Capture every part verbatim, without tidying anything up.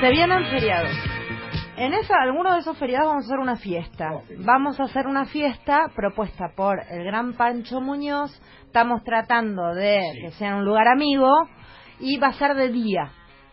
Se vienen feriados. En esa, alguno de esos feriados vamos a hacer una fiesta. Vamos a hacer una fiesta propuesta por el gran Pancho Muñoz. Estamos tratando de sí. que sea un lugar amigo y va a ser de día.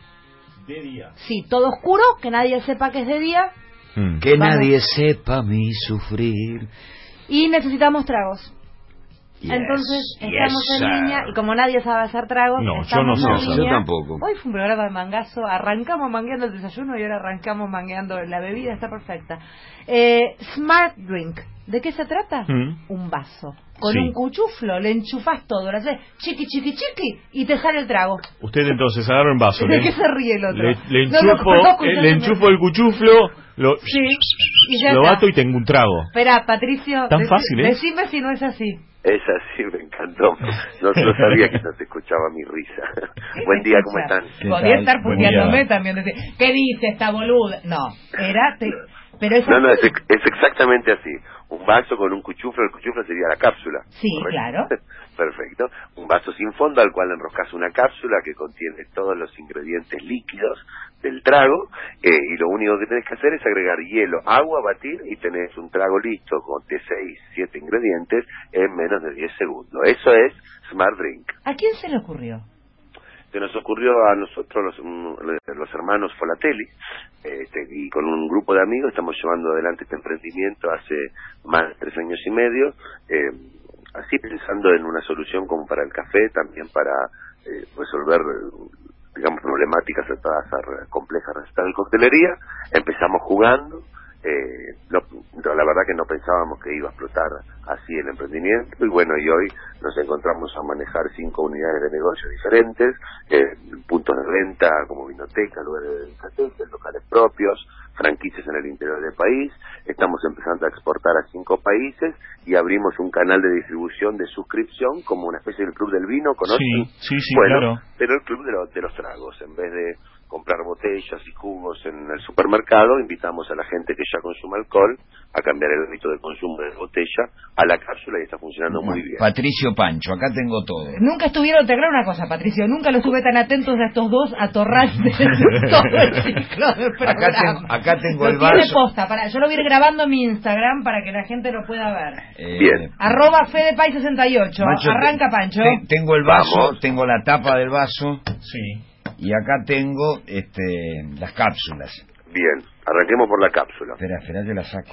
De día. Sí, todo oscuro, que nadie sepa que es de día. Mm. Que vamos. Nadie sepa mi sufrir. Y necesitamos tragos. Yes, Entonces estamos yes, en línea y como nadie sabe hacer tragos, no, yo no sé, yo tampoco. Hoy fue un programa de mangazo, arrancamos mangueando el desayuno y ahora arrancamos mangueando la bebida, está perfecta. Eh, Smart Drink, ¿de qué se trata? ¿Mm? Un vaso. Con sí. un cuchuflo, le enchufás todo, le haces chiqui chiqui chiqui y te sale el trago. Usted entonces agarra un vaso. ¿De le, qué se ríe el otro? Le, le enchufo, no, no, eh, le enchufo el cuchuflo, lo, sí, y ya lo está. bato y tengo un trago. Espera, Patricio, tan dec fácil, ¿eh? Decime si no es así. Es así, me encantó. No, no sabía que no se escuchaba mi risa. Buen día, ¿cómo están? Podría estar puteándome también. Decir, ¿qué dice esta boluda? No, era... Te... Pero es no, así. no, es, es exactamente así. Un vaso con un cuchuflo, el cuchuflo sería la cápsula. Sí, ¿correcto? Claro. Perfecto. Un vaso sin fondo al cual enroscas una cápsula que contiene todos los ingredientes líquidos del trago eh, y lo único que tenés que hacer es agregar hielo, agua, batir y tenés un trago listo con de seis, siete ingredientes en menos de diez segundos. Eso es Smart Drink. ¿A quién se le ocurrió? Se nos ocurrió a nosotros los, los hermanos Folatelli este, y con un grupo de amigos estamos llevando adelante este emprendimiento hace más de tres años y medio, eh, así pensando en una solución como para el café, también para eh, resolver digamos problemáticas de toda esa compleja receta de coctelería. Empezamos jugando, eh, no, la verdad que no pensábamos que iba a explotar así el emprendimiento y bueno, y hoy nos encontramos a manejar cinco unidades de negocio diferentes, eh, puntos de venta como vinoteca, lugares de delicatessen, locales propios, franquicias en el interior del país. Estamos empezando a exportar a cinco países y abrimos un canal de distribución de suscripción como una especie del club del vino, ¿conocen? Sí, sí, sí, bueno, claro. Pero el club de, lo, de los tragos, en vez de comprar botellas y jugos en el supermercado, invitamos a la gente que ya consume alcohol a cambiar el hábito de consumo de la botella a la cápsula y está funcionando bueno, muy bien. Patricio Pancho, acá tengo todo. Nunca estuvieron, te aclaro una cosa, Patricio, nunca lo estuve tan atentos a estos dos atorrantes todo el ciclo del programa. Acá tengo, acá tengo lo el vaso. Tiene posta, para, yo lo voy a ir grabando en mi Instagram para que la gente lo pueda ver. Eh, bien. Arroba Fedepay sesenta y ocho, Macho, arranca Pancho. Te, tengo el vaso, Vamos. Tengo la tapa del vaso. Sí. Y acá tengo este las cápsulas. Bien, arranquemos por la cápsula. Espera, espera, yo la saco.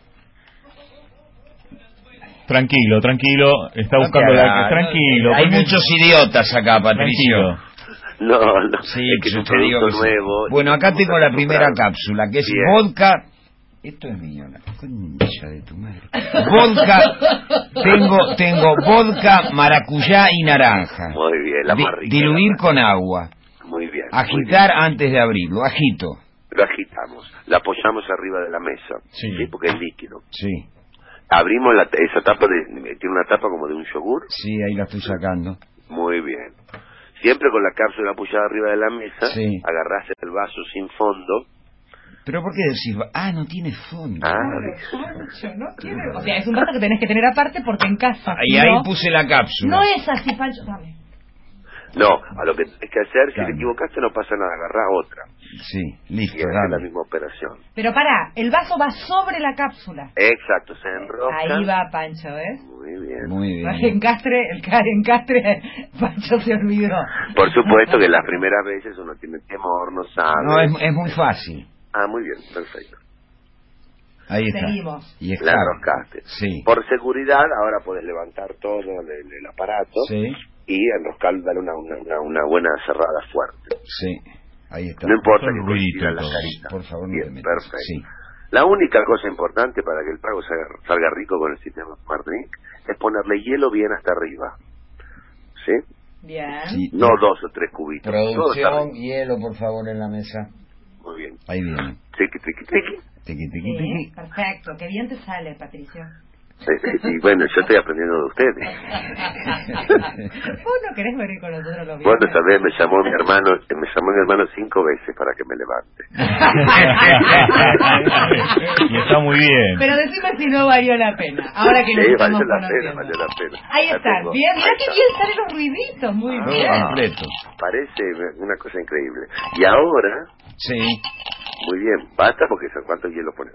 Tranquilo, tranquilo, está buscando acá, la... Tranquilo. No, hay muchos idiotas acá, Patricio. Tranquilo. No, no, sí, es que es un producto nuevo. Bueno, acá tengo la primera cápsula, que es bien. Vodka... Esto es mío, la concha de tu madre. Vodka, tengo tengo vodka, maracuyá y naranja. Muy bien, la Di, más rica. Diluir con agua. Muy bien. Agitar muy bien. Antes de abrirlo, agito. Lo agitamos, la apoyamos arriba de la mesa, sí, ¿sí? Porque es líquido. Sí. Abrimos la, esa tapa, de, tiene una tapa como de un yogur. Sí, ahí la estoy sacando. Muy bien. Siempre con la cápsula apoyada arriba de la mesa, sí. Agarrás el vaso sin fondo. ¿Pero por qué decís? Ah, no tiene fondo. Ah, Pancho, no tiene... O sea, es un vaso que tenés que tener aparte porque en casa... Y ahí puse la cápsula. No es así, Pancho, dame. No, a lo que tenés que hacer, claro. Si te equivocaste no pasa nada, agarrá otra. Sí, listo, y haces la misma operación. Pero pará, el vaso va sobre la cápsula. Exacto, se enrosca. Ahí va Pancho, ¿ves? Muy bien. Muy bien. El encastre, el encastre, Pancho se olvidó. Por supuesto que las primeras veces uno tiene temor, no sabe. No, es, es muy fácil. Ah, muy bien, perfecto. Ahí está. Seguimos. Y la enroscaste. Sí. Por seguridad, ahora podés levantar todo el, el aparato. Sí. Y enroscar, darle una, una, una buena cerrada fuerte. Sí, ahí está. No importa que coincida la carita. Por favor, no bien, te metas. Perfecto. Sí. La única cosa importante para que el trago salga, salga rico con el sistema Smart Drink es ponerle hielo bien hasta arriba. ¿Sí? Bien. Sí. No dos o tres cubitos. Producción, hielo, por favor, en la mesa. Muy bien. Ahí viene. Triqui, triqui, triqui. Tiqui, tiqui, Sí, tiqui. perfecto. Qué bien te sale, Patricio. Y bueno, yo estoy aprendiendo de ustedes. Vos no querés venir con nosotros los viernes. Bueno, sabés, me llamó mi hermano, me llamó mi hermano cinco veces para que me levante. Y está muy bien. Pero decime si no valió la pena. Ahora que nos Sí, estamos valió la conociendo. pena, valió la pena. Ahí La están. tengo. Bien, mira Ahí que está. bien salen los ruiditos. Muy Ah, bien. Completo. Parece una cosa increíble. Y ahora Sí. Muy bien, basta porque son cuántos hielos pones.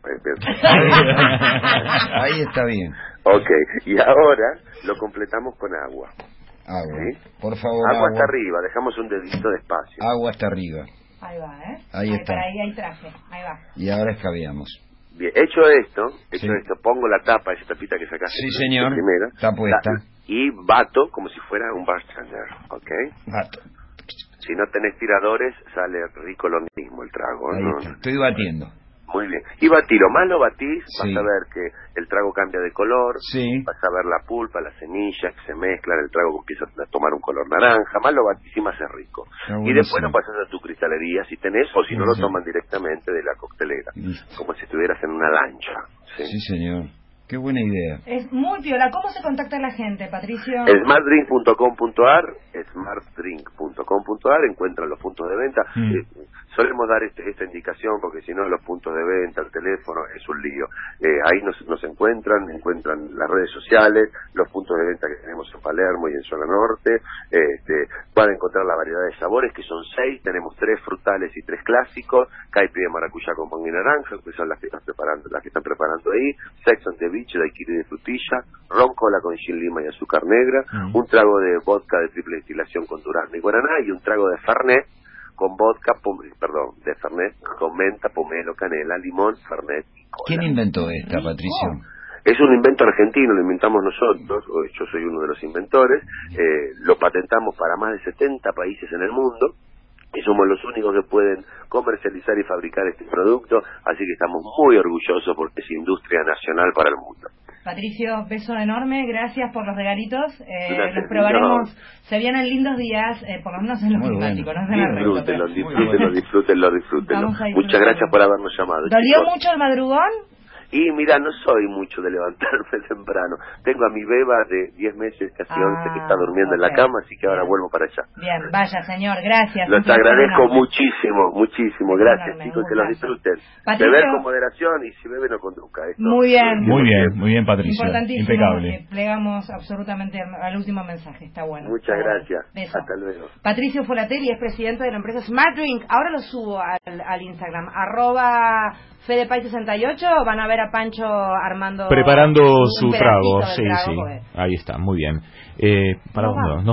Ahí está bien. Ok, y ahora lo completamos con agua. Agua, ¿sí? por favor. Agua, agua hasta arriba, dejamos un dedito de espacio. Agua hasta arriba. Ahí va, ¿eh? Ahí, ahí está. Ahí hay traje, ahí va. Y ahora escabeamos. Bien, hecho esto, hecho sí. esto, pongo la tapa, esa tapita que sacaste. Sí, señor, primera, está puesta. La, y bato como si fuera un bartender, ¿ok? Bato. Si no tenés tiradores, sale rico lo mismo el trago. Ahí ¿no? está, estoy batiendo. Muy bien. Y batilo, más lo batís, sí. vas a ver que el trago cambia de color, sí. vas a ver la pulpa, las semillas que se mezclan, el trago empieza a tomar un color naranja, más lo batís y más es rico. Y después lo pasas a tu cristalería si tenés, o si no lo toman directamente de la coctelera, Listo. como si estuvieras en una lancha. Sí, sí señor. Qué buena idea. Es muy piola. ¿Cómo se contacta la gente, Patricio? smartdrink punto com punto a r, smartdrink punto com punto a r, encuentran los puntos de venta. Mm. Eh, solemos dar este, esta indicación porque si no los puntos de venta, el teléfono, es un lío. Eh, ahí nos, nos encuentran, encuentran las redes sociales, los puntos de venta que tenemos en Palermo y en zona norte. Este, van a encontrar la variedad de sabores, que son seis, tenemos tres frutales y tres clásicos, caipi de maracuyá con mango y naranja, que son las que están preparando, las que están preparando ahí, Sex on the Beach, daiquiri de frutilla, ron cola con gin lima y azúcar negra, mm. un trago de vodka de triple destilación con durazno y guaraná, y un trago de fernet con vodka, pom perdón, de fernet con menta, pomelo, canela, limón, fernet y cola. ¿Quién inventó esta, Patricio? Es un invento argentino, lo inventamos nosotros, yo soy uno de los inventores, eh, lo patentamos para más de setenta países en el mundo, y somos los únicos que pueden comercializar y fabricar este producto, así que estamos muy orgullosos porque es industria nacional para el mundo. Patricio, beso enorme, gracias por los regalitos, eh, los probaremos, no. Se vienen lindos días, eh, por lo menos en lo climático, bueno. No en el resto. Disfrútenlo, disfrútenlo, disfrútenlo, disfrútenlo. Muchas gracias por habernos llamado. ¿Dolió chicos. mucho el madrugón? Y mira, no soy mucho de levantarme temprano. Tengo a mi beba de diez meses, casi ah, once, que está durmiendo okay. en la cama, así que ahora Bien. vuelvo para allá. Bien, vaya señor, gracias. Los agradezco muchísimo, muchísimo. Gracias, enorme, chicos, que los disfruten. Patricio, beber con moderación y si bebe no conduzca. Esto, muy bien. Muy bien, muy bien, Patricio. Importantísimo. Impecable. Que plegamos absolutamente al último mensaje, está bueno. Muchas está gracias. Bueno. Hasta luego. Patricio Folatelli es presidente de la empresa Smart Drink. Ahora lo subo al, al Instagram, arroba Fedepay sesenta y ocho, van a ver a Pancho armando... Preparando su trago, sí, trago, sí. Porque... Ahí está, muy bien. Eh, ¿Para dónde?